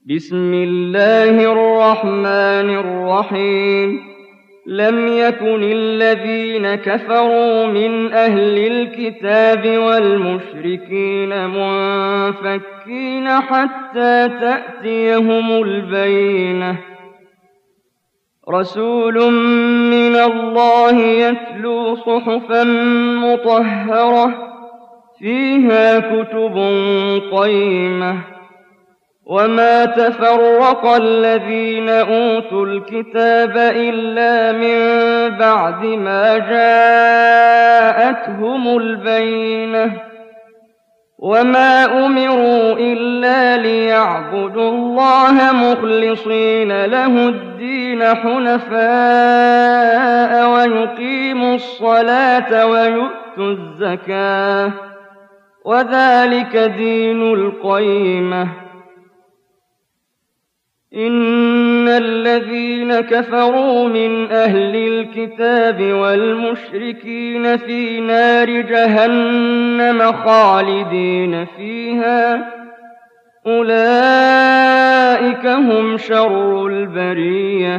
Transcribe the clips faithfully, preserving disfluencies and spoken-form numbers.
بسم الله الرحمن الرحيم لم يكن الذين كفروا من أهل الكتاب والمشركين منفكين حتى تأتيهم البينة رسول من الله يتلو صحفا مطهرة فيها كتب قيمة وما تفرق الذين أوتوا الكتاب إلا من بعد ما جاءتهم البينة وما أمروا إلا ليعبدوا الله مخلصين له الدين حنفاء ويقيموا الصلاة ويؤتوا الزكاة وذلك دين القيمة إن الذين كفروا من أهل الكتاب والمشركين في نار جهنم خالدين فيها أولئك هم شر البرية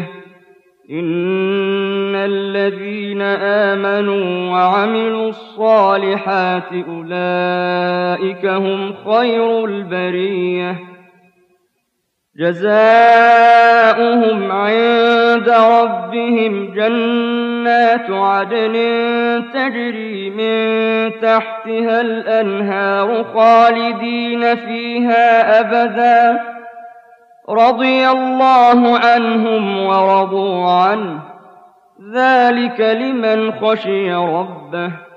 إن الذين آمنوا وعملوا الصالحات أولئك هم خير البرية جزاؤهم عند ربهم جنات عدن تجري من تحتها الأنهار خالدين فيها أبدا رضي الله عنهم ورضوا عنه ذلك لمن خشي ربه